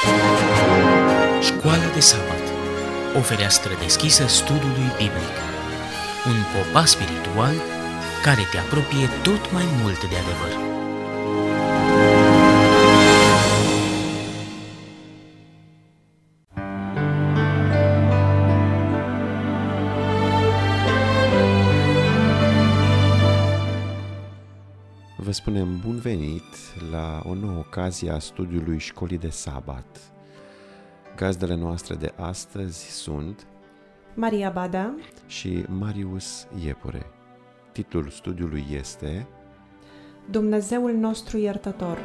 Școala de sabat. O fereastră deschisă studiului biblic. Un popas spiritual care te apropie tot mai mult de adevăr. Vă spunem bun venit la o nouă ocazie a studiului Școlii de Sabat. Gazdele noastre de astăzi sunt Maria Bada și Marius Iepure. Titlul studiului este Dumnezeul nostru iertător.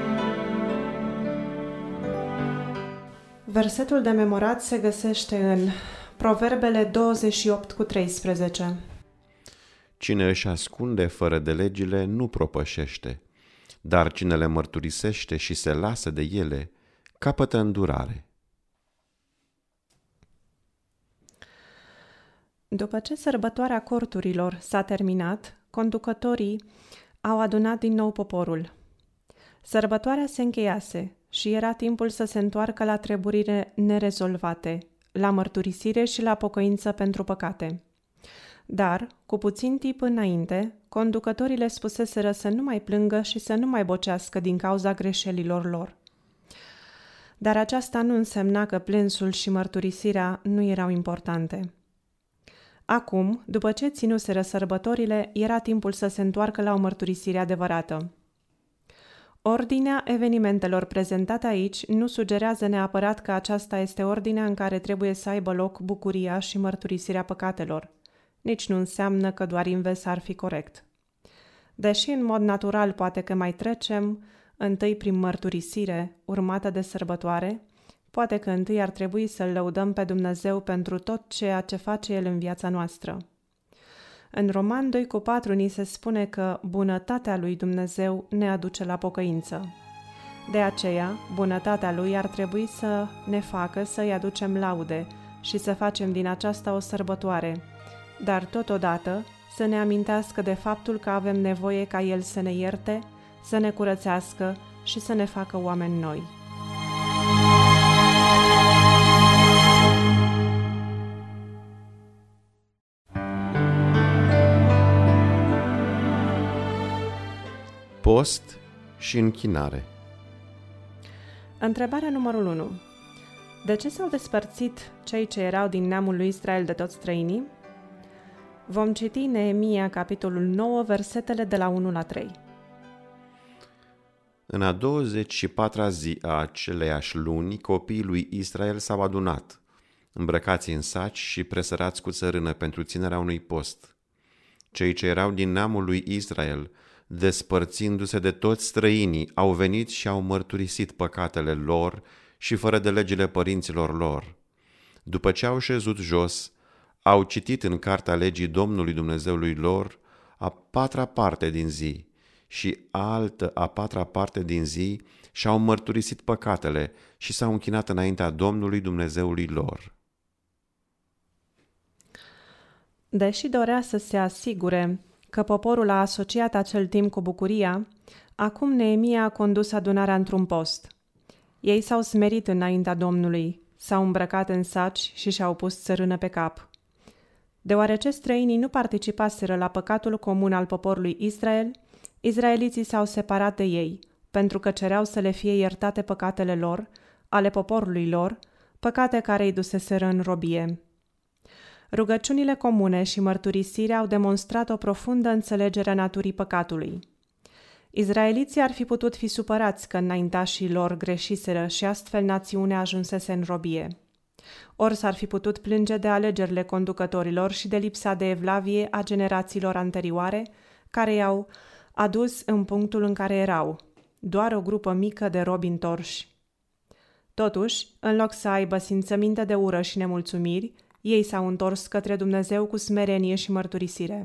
Versetul de memorat se găsește în Proverbele 28:13. Cine își ascunde fără de legile nu propășește, dar cine le mărturisește și se lasă de ele, capătă îndurare. După ce sărbătoarea corturilor s-a terminat, conducătorii au adunat din nou poporul. Sărbătoarea se încheiase și era timpul să se întoarcă la treburile nerezolvate, la mărturisire și la pocăință pentru păcate. Dar, cu puțin timp înainte, conducătorii le spuseseră să nu mai plângă și să nu mai bocească din cauza greșelilor lor. Dar aceasta nu însemna că plânsul și mărturisirea nu erau importante. Acum, după ce ținuseră sărbătorile, era timpul să se întoarcă la o mărturisire adevărată. Ordinea evenimentelor prezentate aici nu sugerează neapărat că aceasta este ordinea în care trebuie să aibă loc bucuria și mărturisirea păcatelor. Nici nu înseamnă că doar invers ar fi corect. Deși în mod natural poate că mai trecem întâi prin mărturisire, urmată de sărbătoare, poate că întâi ar trebui să-L lăudăm pe Dumnezeu pentru tot ceea ce face El în viața noastră. În Roman 2:4 ni se spune că bunătatea lui Dumnezeu ne aduce la pocăință. De aceea, bunătatea Lui ar trebui să ne facă să-i aducem laude și să facem din aceasta o sărbătoare, dar totodată să ne amintească de faptul că avem nevoie ca El să ne ierte, să ne curățească și să ne facă oameni noi. Post și închinare. Întrebarea numărul 1. De ce s-au despărțit cei ce erau din neamul lui Israel de toți străinii? Vom citi Neemia, capitolul 9, versetele de la 1 la 3. În a 24-a zi a aceleiași luni, copiii lui Israel s-au adunat, îmbrăcați în saci și presărați cu țărână pentru ținerea unui post. Cei ce erau din neamul lui Israel, despărțindu-se de toți străinii, au venit și au mărturisit păcatele lor și fără de legile părinților lor. După ce au șezut jos, au citit în cartea legii Domnului Dumnezeului lor a 4-a parte din zi și altă a 4-a parte din zi și-au mărturisit păcatele și s-au închinat înaintea Domnului Dumnezeului lor. Deși dorea să se asigure că poporul a asociat acel timp cu bucuria, acum Neemia a condus adunarea într-un post. Ei s-au smerit înaintea Domnului, s-au îmbrăcat în saci și și-au pus țărână pe cap. Deoarece străinii nu participaseră la păcatul comun al poporului Israel, izraeliții s-au separat de ei, pentru că cereau să le fie iertate păcatele lor, ale poporului lor, păcate care îi duseseră în robie. Rugăciunile comune și mărturisirea au demonstrat o profundă înțelegere a naturii păcatului. Izraeliții ar fi putut fi supărați că înaintașii lor greșiseră și astfel națiunea ajunsese în robie. Ori s-ar fi putut plânge de alegerile conducătorilor și de lipsa de evlavie a generațiilor anterioare, care i-au adus în punctul în care erau, doar o grupă mică de robi întorși. Totuși, în loc să aibă simțăminte de ură și nemulțumiri, ei s-au întors către Dumnezeu cu smerenie și mărturisire.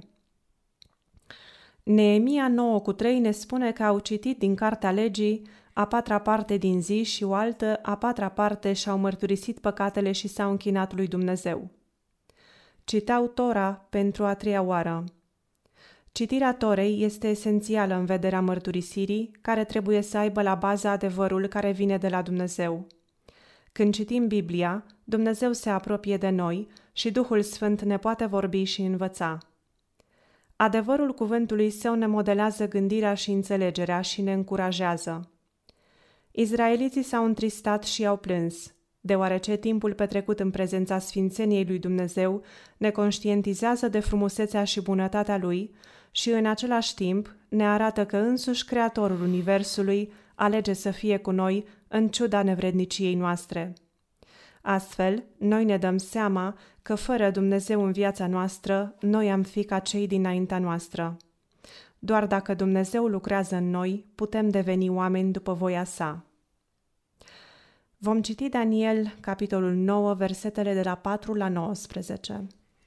Neemia 9:3 ne spune că au citit din cartea legii a 4-a parte din zi și o altă a 4-a parte și-au mărturisit păcatele și s-au închinat lui Dumnezeu. Citeau Tora pentru a 3-a oară. Citirea Torei este esențială în vederea mărturisirii, care trebuie să aibă la bază adevărul care vine de la Dumnezeu. Când citim Biblia, Dumnezeu se apropie de noi și Duhul Sfânt ne poate vorbi și învăța. Adevărul cuvântului Său ne modelează gândirea și înțelegerea și ne încurajează. Izraeliții s-au întristat și au plâns, deoarece timpul petrecut în prezența sfințeniei lui Dumnezeu ne conștientizează de frumusețea și bunătatea Lui și în același timp ne arată că însuși Creatorul Universului alege să fie cu noi în ciuda nevredniciei noastre. Astfel, noi ne dăm seama că fără Dumnezeu în viața noastră, noi am fi ca cei dinaintea noastră. Doar dacă Dumnezeu lucrează în noi, putem deveni oameni după voia Sa. Vom citi Daniel, capitolul 9, versetele de la 4 la 19.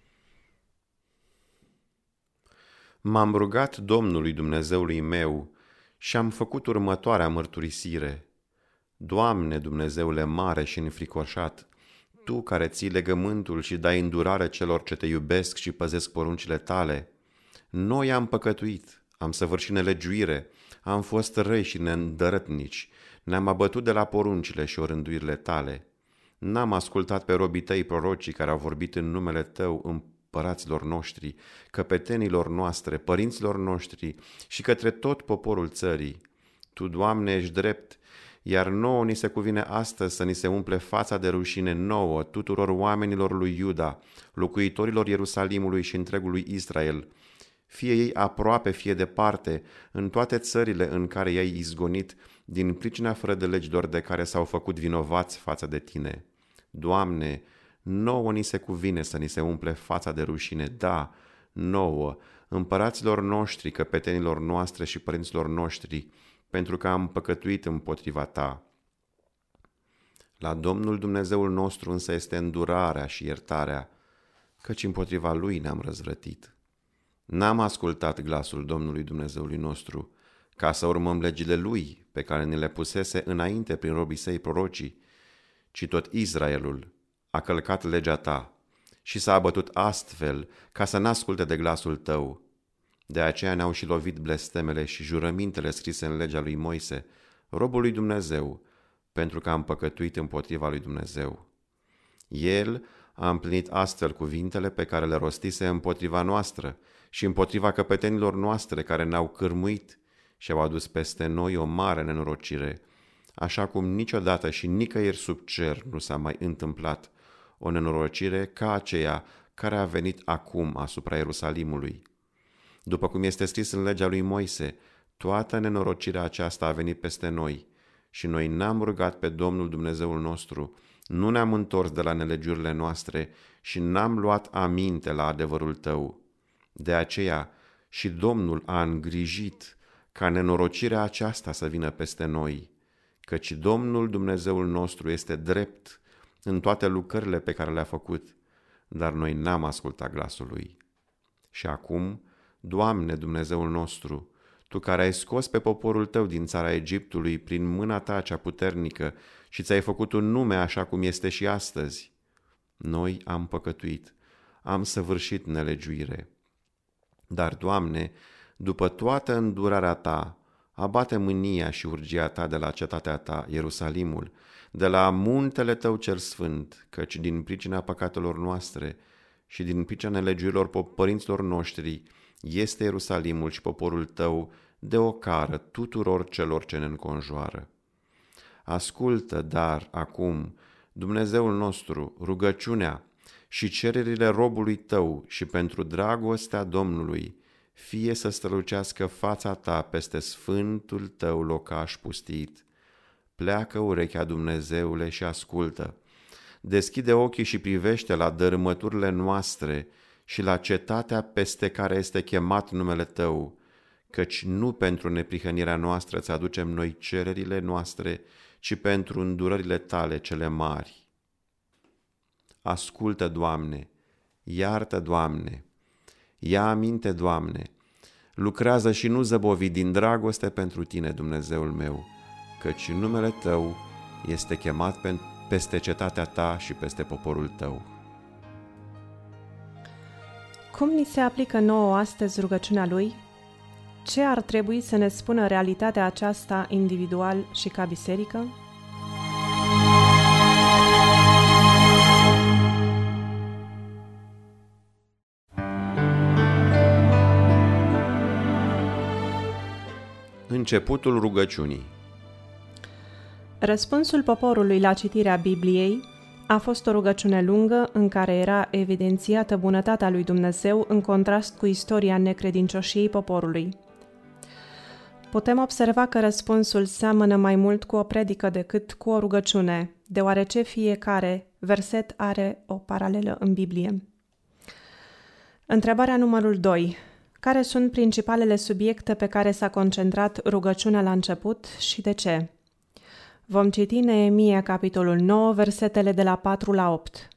M-am rugat Domnului Dumnezeului meu și am făcut următoarea mărturisire. Doamne, Dumnezeule mare și înfricoșat, Tu care ții legământul și dai îndurare celor ce Te iubesc și păzesc poruncile Tale, noi am păcătuit, am săvârșit nelegiuire, am fost răi și neîndărătnici, ne-am abătut de la poruncile și orânduirile Tale. N-am ascultat pe robii Tăi prorocii care au vorbit în numele Tău împăraților noștri, căpetenilor noastre, părinților noștri și către tot poporul țării. Tu, Doamne, ești drept, iar nouă ni se cuvine astăzi să ni se umple fața de rușine nouă tuturor oamenilor lui Iuda, locuitorilor Ierusalimului și întregului Israel, fie ei aproape, fie departe, în toate țările în care i-ai izgonit, din pricina fără de legilor de care s-au făcut vinovați față de Tine. Doamne, nouă ni se cuvine să ni se umple fața de rușine, da, nouă, împăraților noștri, căpetenilor noastre și părinților noștri, pentru că am păcătuit împotriva Ta. La Domnul Dumnezeul nostru însă este îndurarea și iertarea, căci împotriva Lui ne-am răzvrătit. N-am ascultat glasul Domnului Dumnezeului nostru, ca să urmăm legile Lui, pe care ni le pusese înainte prin robii Săi prorocii, ci tot Israelul a călcat legea Ta și s-a abătut astfel ca să n-asculte de glasul Tău. De aceea ne-au și lovit blestemele și jurămintele scrise în legea lui Moise, robul lui Dumnezeu, pentru că am păcătuit împotriva lui Dumnezeu. El a împlinit astfel cuvintele pe care le rostise împotriva noastră și împotriva căpetenilor noastre care ne-au cârmuit și au adus peste noi o mare nenorocire, așa cum niciodată și nicăieri sub cer nu s-a mai întâmplat o nenorocire ca aceea care a venit acum asupra Ierusalimului. După cum este scris în legea lui Moise, toată nenorocirea aceasta a venit peste noi și noi n-am rugat pe Domnul Dumnezeul nostru, nu ne-am întors de la nelegiurile noastre și n-am luat aminte la adevărul Tău. De aceea și Domnul a îngrijit ca nenorocirea aceasta să vină peste noi, căci Domnul Dumnezeul nostru este drept în toate lucrările pe care le-a făcut, dar noi n-am ascultat glasul Lui. Și acum, Doamne Dumnezeul nostru, Tu care ai scos pe poporul Tău din țara Egiptului prin mâna Ta cea puternică și ți-ai făcut un nume așa cum este și astăzi, noi am păcătuit, am săvârșit nelegiuire. Dar, Doamne, după toată îndurarea Ta, abate mânia și urgia Ta de la cetatea Ta, Ierusalimul, de la muntele Tău cel sfânt, căci din pricina păcatelor noastre și din pricina nelegiurilor părinților noștri, este Ierusalimul și poporul Tău de ocară tuturor celor ce ne înconjoară. Ascultă, dar, acum, Dumnezeul nostru, rugăciunea și cererile robului Tău și pentru dragostea Domnului, fie să strălucească fața Ta peste sfântul Tău locaș pustit. Pleacă urechea, Dumnezeule, și ascultă. Deschide ochii și privește la dărâmăturile noastre și la cetatea peste care este chemat numele Tău, căci nu pentru neprihănirea noastră îți aducem noi cererile noastre, ci pentru îndurările Tale cele mari. Ascultă, Doamne, iartă, Doamne, ia aminte, Doamne, lucrează și nu zăbovi din dragoste pentru Tine, Dumnezeul meu, căci numele Tău este chemat peste cetatea Ta și peste poporul Tău. Cum ni se aplică nouă astăzi rugăciunea Lui? Ce ar trebui să ne spună realitatea aceasta individual și ca biserică? Începutul rugăciunii. Răspunsul poporului la citirea Bibliei a fost o rugăciune lungă în care era evidențiată bunătatea lui Dumnezeu în contrast cu istoria necredincioșiei poporului. Putem observa că răspunsul seamănă mai mult cu o predică decât cu o rugăciune, deoarece fiecare verset are o paralelă în Biblie. Întrebarea numărul 2. Care sunt principalele subiecte pe care s-a concentrat rugăciunea la început și de ce? Vom citi Neemia, capitolul 9, versetele de la 4 la 8.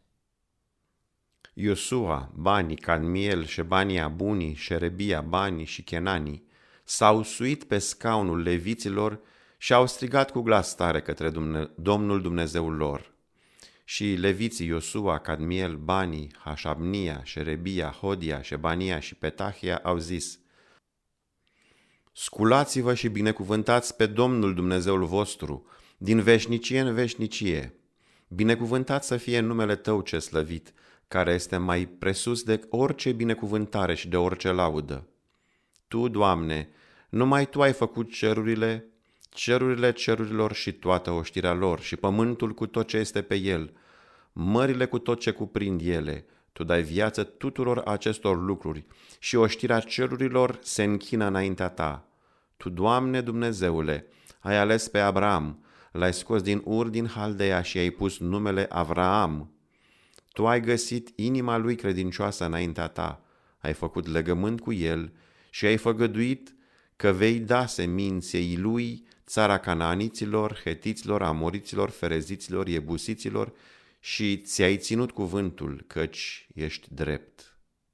Iosua, Bani, Cadmiel, Șebania, Bunii, Șerebia, Bani și Chenanii s-au suit pe scaunul leviților și au strigat cu glas tare către Domnul Dumnezeul lor. Și leviții Iosua, Cadmiel, Bani, Hașabnia, Șerebia, Hodia, Șebania și Petahia au zis: Sculați-vă și binecuvântați pe Domnul Dumnezeul vostru, din veșnicie în veșnicie. Binecuvântat să fie numele Tău ce slăvit, care este mai presus de orice binecuvântare și de orice laudă. Tu, Doamne, numai Tu ai făcut cerurile cerurilor și toată oștirea lor și pământul cu tot ce este pe el, mările cu tot ce cuprind ele. Tu dai viață tuturor acestor lucruri și oștirea cerurilor se închină înaintea Ta. Tu, Doamne Dumnezeule, ai ales pe Abraham, l-ai scos din Ur din Haldeia și ai pus numele Avraam. Tu ai găsit inima lui credincioasă înaintea Ta, ai făcut legământ cu el și ai făgăduit că vei da seminței lui țara canaaniților, hetiților, amoriților, fereziților, iebusiților și ți-ai ținut cuvântul, căci ești drept.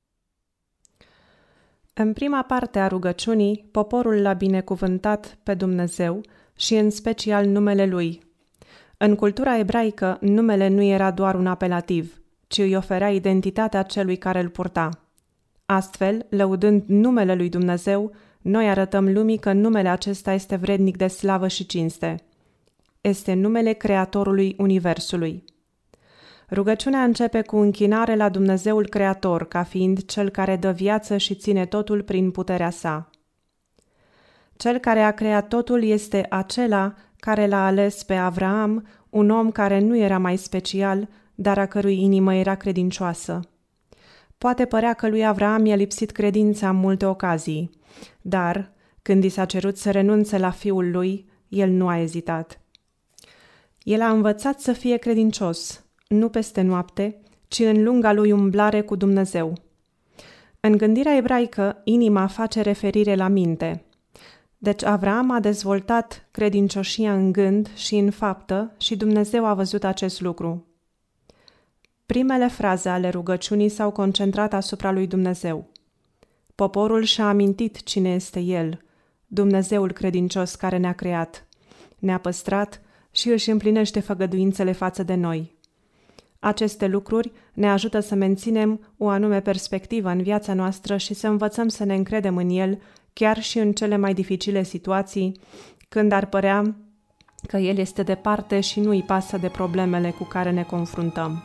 În prima parte a rugăciunii, poporul l-a binecuvântat pe Dumnezeu și în special numele Lui. În cultura ebraică, numele nu era doar un apelativ, ci îi oferea identitatea celui care îl purta. Astfel, lăudând numele lui Dumnezeu, noi arătăm lumii că numele acesta este vrednic de slavă și cinste. Este numele Creatorului Universului. Rugăciunea începe cu închinare la Dumnezeul Creator, ca fiind Cel care dă viață și ține totul prin puterea sa. Cel care a creat totul este acela care l-a ales pe Avraam, un om care nu era mai special, dar a cărui inimă era credincioasă. Poate părea că lui Avraam i-a lipsit credința în multe ocazii, dar, când i s-a cerut să renunțe la fiul lui, el nu a ezitat. El a învățat să fie credincios, nu peste noapte, ci în lunga lui umblare cu Dumnezeu. În gândirea ebraică, inima face referire la minte. Deci Avraam a dezvoltat credincioșia în gând și în faptă și Dumnezeu a văzut acest lucru. Primele fraze ale rugăciunii s-au concentrat asupra lui Dumnezeu. Poporul și-a amintit cine este El, Dumnezeul credincios care ne-a creat, ne-a păstrat și își împlinește făgăduințele față de noi. Aceste lucruri ne ajută să menținem o anume perspectivă în viața noastră și să învățăm să ne încredem în El, chiar și în cele mai dificile situații, când ar părea că El este departe și nu îi pasă de problemele cu care ne confruntăm.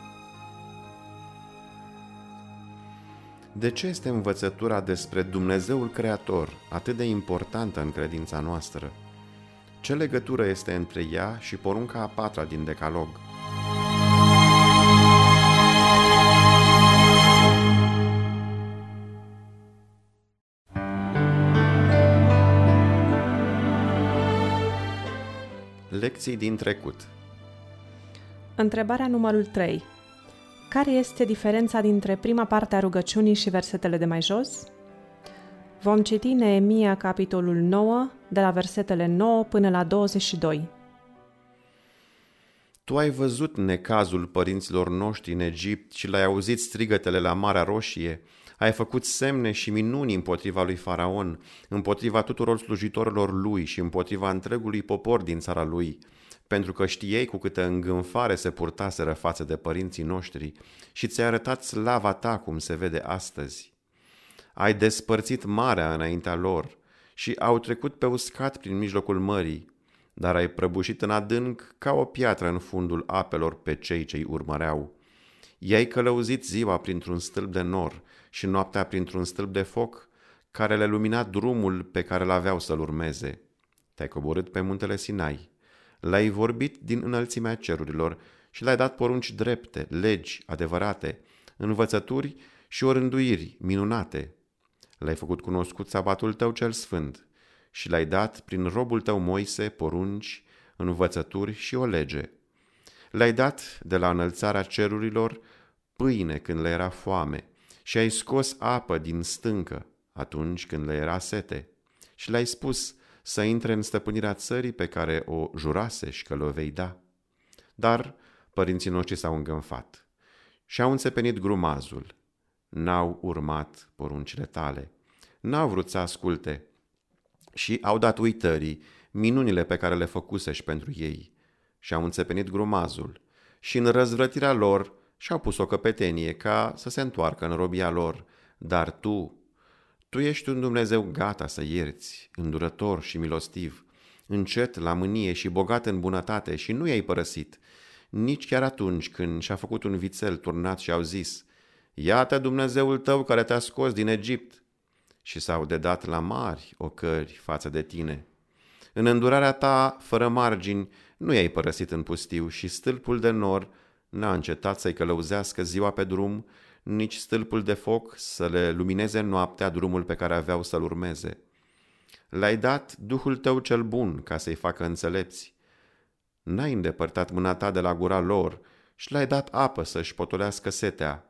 De ce este învățătura despre Dumnezeul Creator atât de importantă în credința noastră? Ce legătură este între ea și porunca a 4-a din Decalog? Lecții din trecut. Întrebarea numărul 3. Care este diferența dintre prima parte a rugăciunii și versetele de mai jos? Vom citi Neemia, capitolul 9, de la versetele 9 până la 22. Tu ai văzut necazul părinților noștri în Egipt și l-ai auzit strigătele la Marea Roșie, ai făcut semne și minuni împotriva lui Faraon, împotriva tuturor slujitorilor lui și împotriva întregului popor din țara lui, pentru că știei cu câtă îngânfare se purtaseră față de părinții noștri și ți-ai arătat slava ta cum se vede astăzi. Ai despărțit marea înaintea lor și au trecut pe uscat prin mijlocul mării, dar ai prăbușit în adânc ca o piatră în fundul apelor pe cei ce-i urmăreau. I-ai călăuzit ziua printr-un stâlp de nor și noaptea printr-un stâlp de foc, care le lumina drumul pe care l-aveau să-l urmeze. Te-ai coborât pe muntele Sinai, l-ai vorbit din înălțimea cerurilor și le-ai dat porunci drepte, legi adevărate, învățături și orânduiri minunate. Le-ai făcut cunoscut sabatul tău cel sfânt și le-ai dat prin robul tău Moise porunci, învățături și o lege. Le-ai dat de la înălțarea cerurilor pâine când le era foame și ai scos apă din stâncă atunci când le era sete și le-ai spus să intre în stăpânirea țării pe care o jurasești că le vei da. Dar părinții noștri s-au îngânfat și au înțepenit grumazul, n-au urmat poruncile tale, n-au vrut să asculte și au dat uitării minunile pe care le făcusești pentru ei și au înțepenit grumazul și în răzvrătirea lor și-au pus o căpetenie ca să se întoarcă în robia lor, dar Tu ești un Dumnezeu gata să ierți, îndurător și milostiv, încet la mânie și bogat în bunătate și nu i-ai părăsit, nici chiar atunci când și-a făcut un vițel turnat și au zis, iată Dumnezeul tău care te-a scos din Egipt, și s-au dedat la mari ocări față de tine. În îndurarea ta, fără margini, nu i-ai părăsit în pustiu și stâlpul de nor n-a încetat să-i călăuzească ziua pe drum, nici stâlpul de foc să le lumineze noaptea drumul pe care aveau să-l urmeze. Le-ai dat Duhul tău cel bun ca să-i facă înțelepți. N-ai îndepărtat mâna ta de la gura lor și le-ai dat apă să-și potolească setea.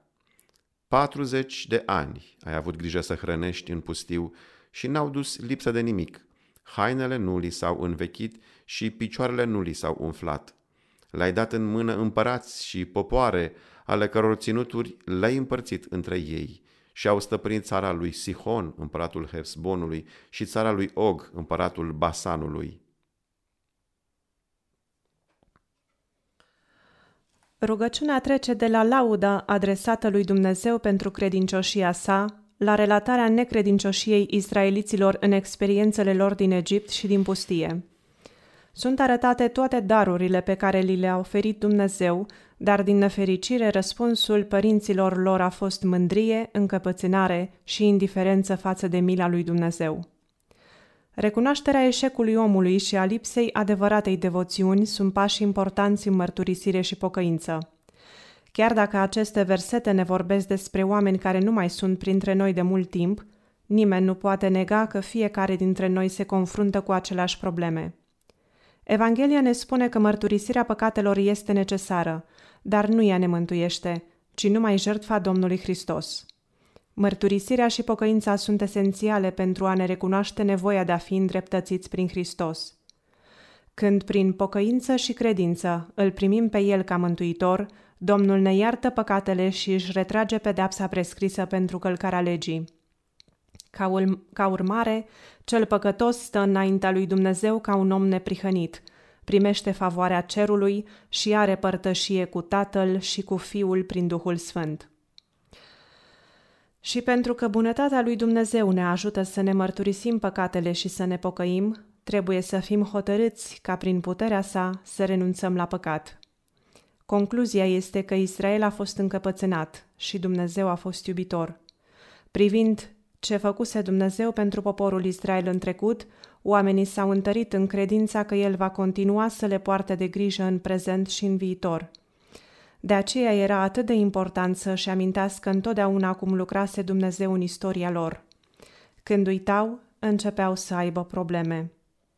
40 de ani ai avut grijă să hrănești în pustiu și n-au dus lipsă de nimic. Hainele nu li s-au învechit și picioarele nu li s-au umflat. Le-ai dat în mână împărați și popoare, ale căror ținuturi le-ai împărțit între ei și au stăpânit țara lui Sihon, împăratul Hesbonului, și țara lui Og, împăratul Basanului. Rugăciunea trece de la laudă adresată lui Dumnezeu pentru credincioșia sa la relatarea necredincioșiei israeliților în experiențele lor din Egipt și din pustie. Sunt arătate toate darurile pe care li le-a oferit Dumnezeu, dar din nefericire răspunsul părinților lor a fost mândrie, încăpățânare și indiferență față de mila lui Dumnezeu. Recunoașterea eșecului omului și a lipsei adevăratei devoțiuni sunt pași importanți în mărturisire și pocăință. Chiar dacă aceste versete ne vorbesc despre oameni care nu mai sunt printre noi de mult timp, nimeni nu poate nega că fiecare dintre noi se confruntă cu aceleași probleme. Evanghelia ne spune că mărturisirea păcatelor este necesară, dar nu ea ne mântuiește, ci numai jertfa Domnului Hristos. Mărturisirea și pocăința sunt esențiale pentru a ne recunoaște nevoia de a fi îndreptățiți prin Hristos. Când prin pocăință și credință îl primim pe El ca mântuitor, Domnul ne iartă păcatele și își retrage pedeapsa prescrisă pentru călcarea legii. Ca urmare, cel păcătos stă înaintea lui Dumnezeu ca un om neprihănit, primește favoarea cerului și are părtășie cu Tatăl și cu Fiul prin Duhul Sfânt. Și pentru că bunătatea lui Dumnezeu ne ajută să ne mărturisim păcatele și să ne pocăim, trebuie să fim hotărâți ca prin puterea sa să renunțăm la păcat. Concluzia este că Israel a fost încăpățânat și Dumnezeu a fost iubitor. Privind ce făcuse Dumnezeu pentru poporul Israel în trecut, oamenii s-au întărit în credința că El va continua să le poarte de grijă în prezent și în viitor. De aceea era atât de important să-și amintească întotdeauna cum lucrase Dumnezeu în istoria lor. Când uitau, începeau să aibă probleme.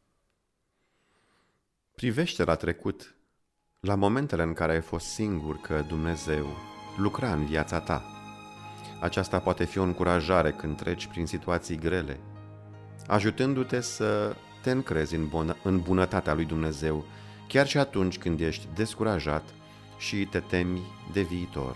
Privește la trecut, la momentele în care ai fost singur că Dumnezeu lucra în viața ta. Aceasta poate fi o încurajare când treci prin situații grele, ajutându-te să te încrezi în bunătatea lui Dumnezeu, chiar și atunci când ești descurajat și te temi de viitor.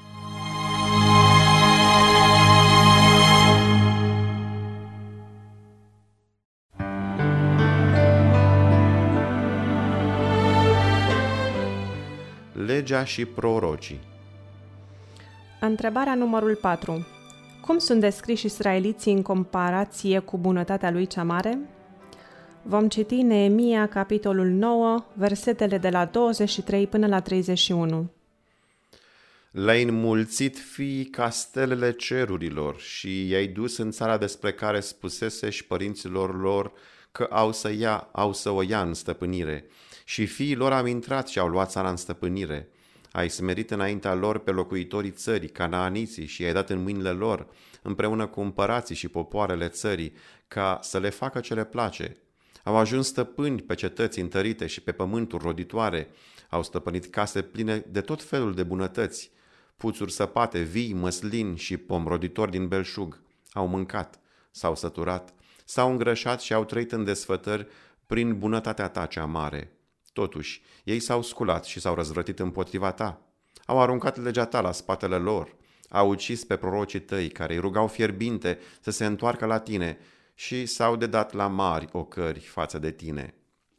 Legea și prorocii. Întrebarea numărul 4. Cum sunt descriși israeliții în comparație cu bunătatea lui cea mare? Vom citi Neemia, capitolul 9, versetele de la 23 până la 31. Le-ai înmulțit fiii ca stelele cerurilor și i-ai dus în țara despre care spusesești părinților lor că au să o ia în stăpânire. Și fiii lor au intrat și au luat țara în stăpânire. Ai smerit înaintea lor pe locuitorii țării, canaaniții, și i-ai dat în mâinile lor, împreună cu împărații și popoarele țării, ca să le facă ce le place. Au ajuns stăpâni pe cetăți întărite și pe pământuri roditoare, au stăpânit case pline de tot felul de bunătăți, puțuri săpate, vii, măslini și pom roditori din belșug. Au mâncat, s-au săturat, s-au îngrășat și au trăit în desfătări prin bunătatea ta cea mare. Totuși, ei s-au sculat și s-au răzvrătit împotriva ta. Au aruncat legea ta la spatele lor, au ucis pe prorocii tăi, care îi rugau fierbinte să se întoarcă la tine, și s-au dedat la mari ocări față de tine.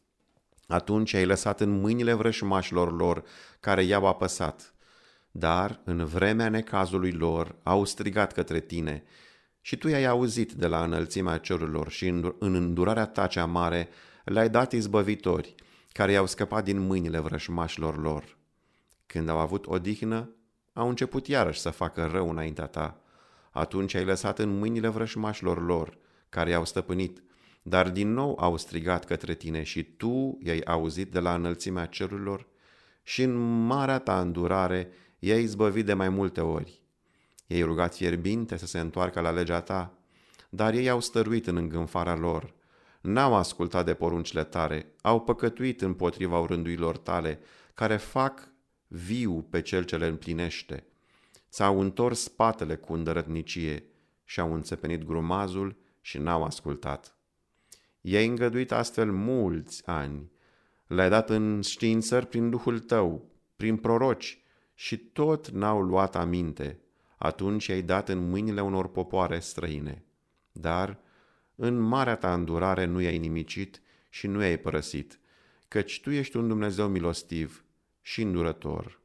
Atunci ai lăsat în mâinile vrășmașilor lor care i-au apăsat, dar în vremea necazului lor au strigat către tine și tu i-ai auzit de la înălțimea cerurilor și în îndurarea ta cea mare le-ai dat izbăvitori care i-au scăpat din mâinile vrășmașilor lor. Când au avut odihnă, au început iarăși să facă rău înaintea ta. Atunci ai lăsat în mâinile vrășmașilor lor care i-au stăpânit, dar din nou au strigat către tine și tu i-ai auzit de la înălțimea cerurilor și în marea ta îndurare i-ai izbăvit de mai multe ori. I-ai rugat fierbinte să se întoarcă la legea ta, dar ei au stăruit în îngânfarea lor. N-au ascultat de poruncile tale, au păcătuit împotriva rânduilor tale, care fac viu pe cel ce le împlinește. Ți-au întors spatele cu îndărătnicie și au înțepenit grumazul și n-au ascultat. I-ai îngăduit astfel mulți ani, le-ai dat în științări prin Duhul tău, prin proroci, și tot n-au luat aminte. Atunci i-ai dat în mâinile unor popoare străine. Dar în marea ta îndurare nu i-ai nimicit și nu i-ai părăsit, căci tu ești un Dumnezeu milostiv și îndurător.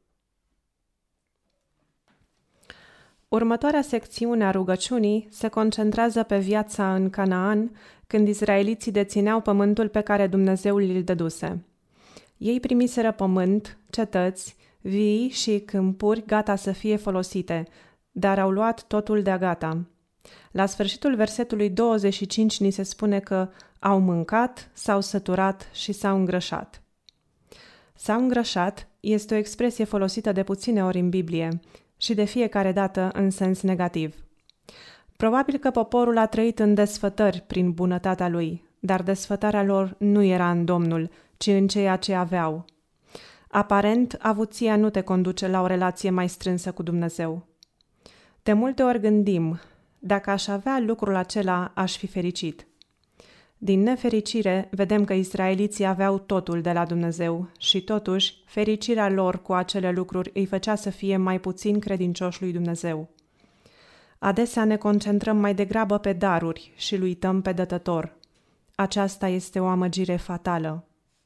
Următoarea secțiune a rugăciunii se concentrează pe viața în Canaan, când izraeliții dețineau pământul pe care Dumnezeu îl dăduse. Ei primiseră pământ, cetăți, vii și câmpuri gata să fie folosite, dar au luat totul de-a gata. La sfârșitul versetului 25 ni se spune că au mâncat, s-au săturat și s-au îngrășat. S-au îngrășat este o expresie folosită de puține ori în Biblie și de fiecare dată în sens negativ. Probabil că poporul a trăit în desfătări prin bunătatea lui, dar desfătarea lor nu era în Domnul, ci în ceea ce aveau. Aparent, avuția nu te conduce la o relație mai strânsă cu Dumnezeu. De multe ori gândim, dacă aș avea lucrul acela, aș fi fericit. Din nefericire, vedem că israeliții aveau totul de la Dumnezeu și totuși, fericirea lor cu acele lucruri îi făcea să fie mai puțin credincioși lui Dumnezeu. Adesea ne concentrăm mai degrabă pe daruri și îl uităm pe Dătător. Aceasta este o amăgire fatală.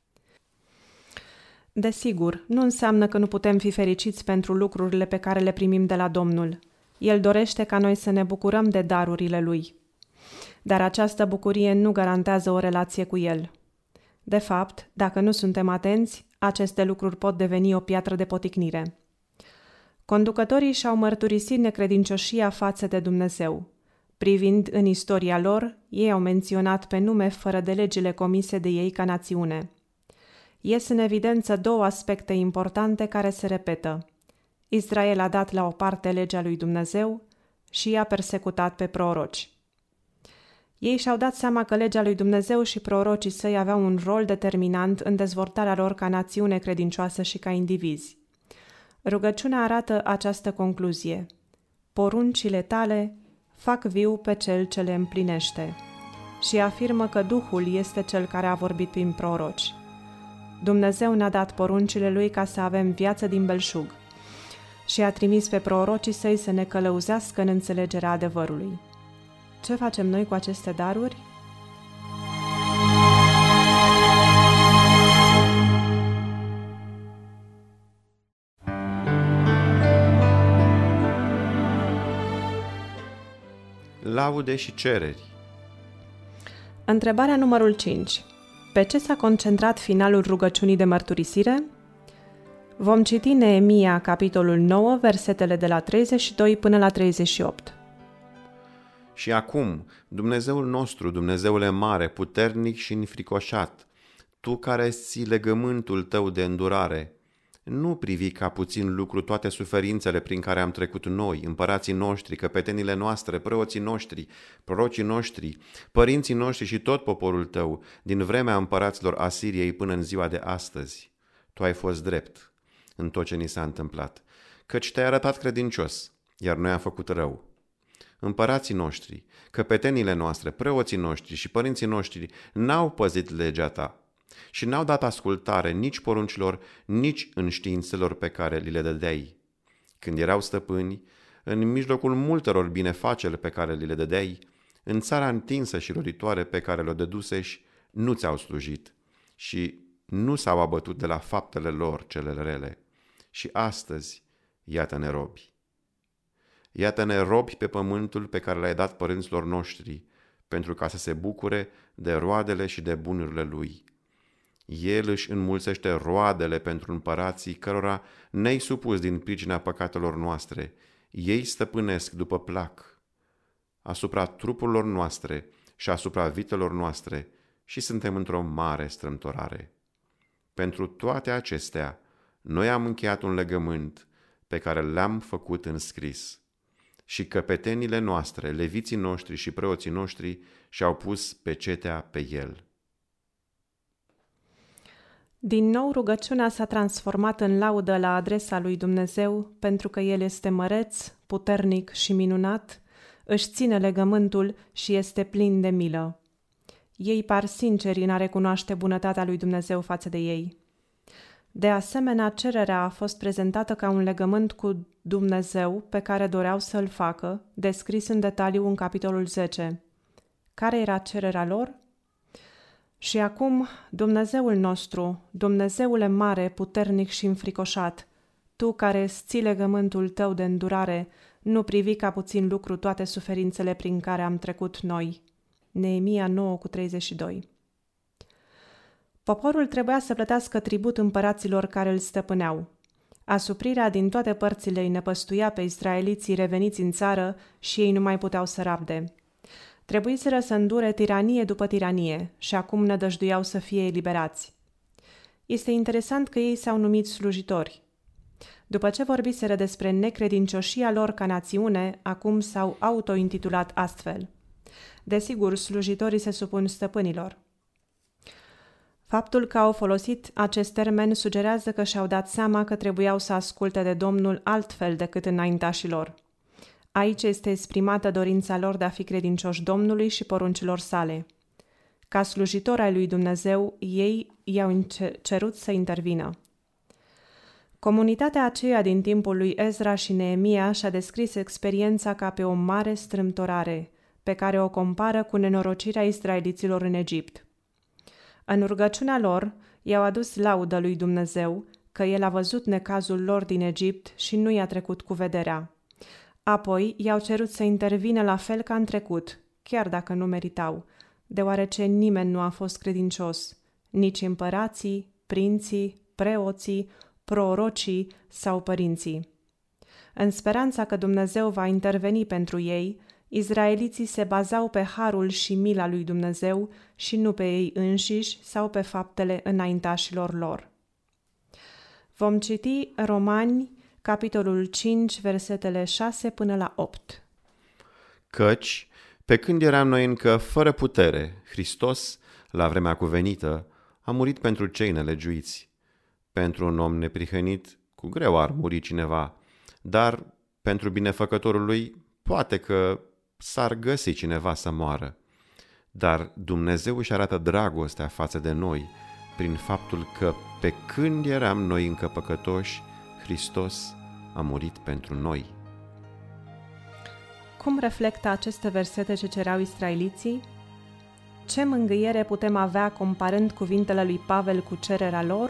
Desigur, nu înseamnă că nu putem fi fericiți pentru lucrurile pe care le primim de la Domnul. El dorește ca noi să ne bucurăm de darurile Lui. Dar această bucurie nu garantează o relație cu El. De fapt, dacă nu suntem atenți, aceste lucruri pot deveni o piatră de poticnire. Conducătorii și-au mărturisit necredincioșia față de Dumnezeu. Privind în istoria lor, ei au menționat pe nume fără de legile comise de ei ca națiune. Ies în evidență două aspecte importante care se repetă. Israel a dat la o parte legea lui Dumnezeu și i-a persecutat pe proroci. Ei și-au dat seama că legea lui Dumnezeu și prorocii săi aveau un rol determinant în dezvoltarea lor ca națiune credincioasă și ca indivizi. Rugăciunea arată această concluzie. Poruncile tale fac viu pe cel ce le împlinește și afirmă că Duhul este cel care a vorbit prin proroci. Dumnezeu ne-a dat poruncile Lui ca să avem viață din belșug și a trimis pe prorocii săi să ne călăuzească în înțelegerea adevărului. Ce facem noi cu aceste daruri? Laude și cereri. Întrebarea numărul 5. Pe ce s-a concentrat finalul rugăciunii de mărturisire? Vom citi Neemia, capitolul 9, versetele de la 32 până la 38. Și acum, Dumnezeul nostru, Dumnezeule mare, puternic și înfricoșat, Tu care ții legământul Tău de îndurare, nu privi ca puțin lucru toate suferințele prin care am trecut noi, împărații noștri, căpetenile noastre, preoții noștri, prorocii noștri, părinții noștri și tot poporul Tău, din vremea împăraților Asiriei până în ziua de astăzi. Tu ai fost drept în tot ce ni s-a întâmplat, căci Te-ai arătat credincios, iar noi am făcut rău. Împărații noștri, căpetenile noastre, preoții noștri și părinții noștri n-au păzit legea Ta și n-au dat ascultare nici poruncilor, nici înștiințelor pe care li le dădeai. Când erau stăpâni, în mijlocul multor binefaceri pe care li le dădeai, în țara întinsă și roditoare pe care le-o dăduseși, nu ți-au slujit și nu s-au abătut de la faptele lor cele rele. Și astăzi, iată-ne robi. Iată-ne robi pe pământul pe care l-ai dat părinților noștri, pentru ca să se bucure de roadele și de bunurile lui. El își înmulțește roadele pentru împărații cărora ne-ai supus din pricina păcatelor noastre. Ei stăpânesc după plac asupra trupurilor noastre și asupra vitelor noastre și suntem într-o mare strâmtorare. Pentru toate acestea, noi am încheiat un legământ pe care le-am făcut în scris. Și căpetenile noastre, leviții noștri și preoții noștri și-au pus pecetea pe el. Din nou rugăciunea s-a transformat în laudă la adresa lui Dumnezeu, pentru că El este măreț, puternic și minunat, își ține legământul și este plin de milă. Ei par sinceri în a recunoaște bunătatea lui Dumnezeu față de ei. De asemenea, cererea a fost prezentată ca un legământ cu Dumnezeu pe care doreau să-l facă, descris în detaliu în capitolul 10. Care era cererea lor? Și acum, Dumnezeul nostru, Dumnezeule mare, puternic și înfricoșat, Tu care îți ții legământul Tău de îndurare, nu privi ca puțin lucru toate suferințele prin care am trecut noi. Neemia 9:32. Poporul trebuia să plătească tribut împăraților care îl stăpâneau. Asuprirea din toate părțile îi năpăstuia pe israeliții reveniți în țară și ei nu mai puteau să rabde. Trebuiseră să îndure tiranie după tiranie și acum nădăjduiau să fie eliberați. Este interesant că ei s-au numit slujitori. După ce vorbiseră despre necredincioșia lor ca națiune, acum s-au autointitulat astfel. Desigur, slujitorii se supun stăpânilor. Faptul că au folosit acest termen sugerează că și-au dat seama că trebuiau să asculte de Domnul altfel decât înaintașilor. Aici este exprimată dorința lor de a fi credincioși Domnului și poruncilor sale. Ca slujitori ai lui Dumnezeu, ei i-au cerut să intervină. Comunitatea aceea din timpul lui Ezra și Neemia și-a descris experiența ca pe o mare strâmtorare, pe care o compară cu nenorocirea israeliților în Egipt. În rugăciunea lor, i-au adus laudă lui Dumnezeu că El a văzut necazul lor din Egipt și nu i-a trecut cu vederea. Apoi i-au cerut să intervină la fel ca în trecut, chiar dacă nu meritau, deoarece nimeni nu a fost credincios, nici împărații, prinții, preoții, prorocii sau părinții. În speranța că Dumnezeu va interveni pentru ei, izraeliții se bazau pe harul și mila lui Dumnezeu și nu pe ei înșiși sau pe faptele înaintașilor lor. Vom citi Romani, capitolul 5, versetele 6 până la 8. Căci, pe când eram noi încă fără putere, Hristos, la vremea cuvenită, a murit pentru cei nelegiuiți. Pentru un om neprihănit, cu greu ar muri cineva, dar pentru binefăcătorul lui, poate că s-ar găsi cineva să moară. Dar Dumnezeu își arată dragostea față de noi, prin faptul că, pe când eram noi încă păcătoși, Hristos a murit pentru noi. Cum reflectă aceste versete ce cereau israeliții? Ce mângâiere putem avea comparând cuvintele lui Pavel cu cererea lor?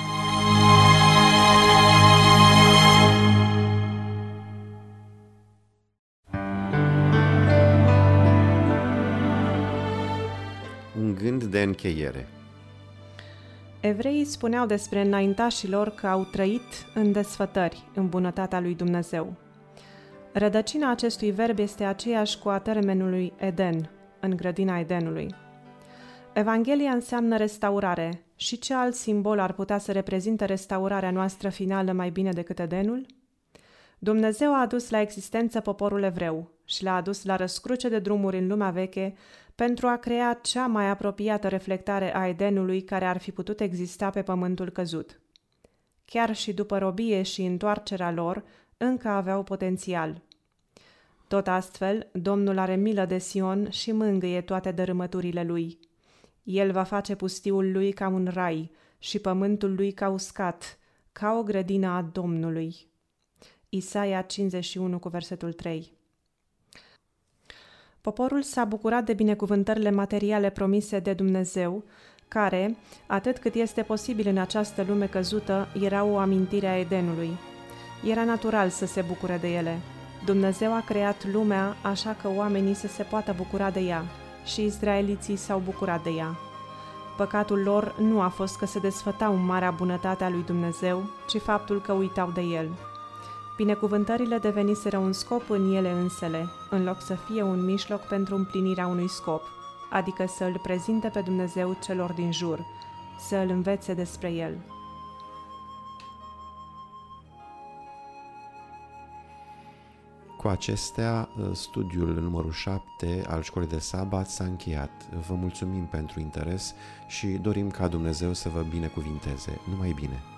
Un gând de încheiere. Evreii spuneau despre înaintașii lor că au trăit în desfătări în bunătatea lui Dumnezeu. Rădăcina acestui verb este aceeași cu a termenului Eden, în grădina Edenului. Evanghelia înseamnă restaurare și ce alt simbol ar putea să reprezinte restaurarea noastră finală mai bine decât Edenul? Dumnezeu a adus la existență poporul evreu și l-a adus la răscruce de drumuri în lumea veche pentru a crea cea mai apropiată reflectare a Edenului care ar fi putut exista pe pământul căzut. Chiar și după robie și întoarcerea lor, încă aveau potențial. Tot astfel, Domnul are milă de Sion și mângâie toate dărâmăturile lui. El va face pustiul lui ca un rai și pământul lui ca uscat, ca o grădină a Domnului. Isaia 51 cu versetul 3. Poporul s-a bucurat de binecuvântările materiale promise de Dumnezeu, care, atât cât este posibil în această lume căzută, erau o amintire a Edenului. Era natural să se bucure de ele. Dumnezeu a creat lumea așa că oamenii să se poată bucura de ea și izraeliții s-au bucurat de ea. Păcatul lor nu a fost că se desfătau în marea bunătate a lui Dumnezeu, ci faptul că uitau de el. Binecuvântările deveniseră un scop în ele însele, în loc să fie un mijloc pentru împlinirea unui scop, adică să îl prezinte pe Dumnezeu celor din jur, să îl învețe despre el. Cu acestea, studiul numărul 7 al Școlii de Sabat s-a încheiat. Vă mulțumim pentru interes și dorim ca Dumnezeu să vă binecuvinteze. Numai bine!